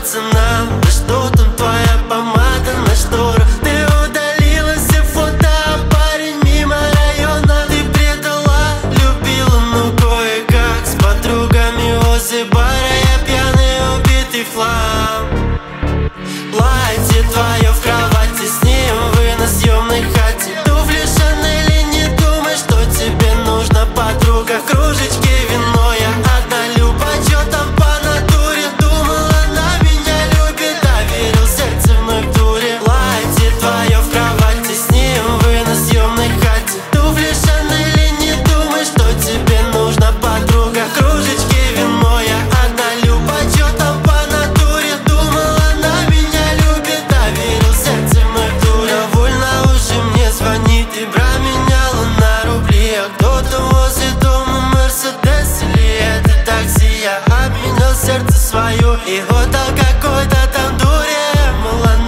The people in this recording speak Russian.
нравится нам. Да что там твоя помада на шторах? Ты удалила все фото, а парень мимо района. Ты предала, любила, ну кое-как. С подругами возле бара, я пьяный, убитый флам. Платье твое в кровати, с ним вы на съемной хате. Туфли Шанель, не думай, что тебе нужна подруга. В кружечке вино, я одна люба. Чё там по натуре? Думал, она меня любит, доверился вновь в туре. Платье твое в кровати, с ним вы на съемной хате. Туфли Шанель, не думай, что тебе нужна подруга. В кружечке вино, я одна люба. Чё там по натуре? Думал, она меня любит, доверился вновь в туре. Довольно уже мне звонит и променяла на рубли. А кто-то возле дома Мерседес или это такси. Я обменял сердце свое и отдал какой-то там дуре. Мало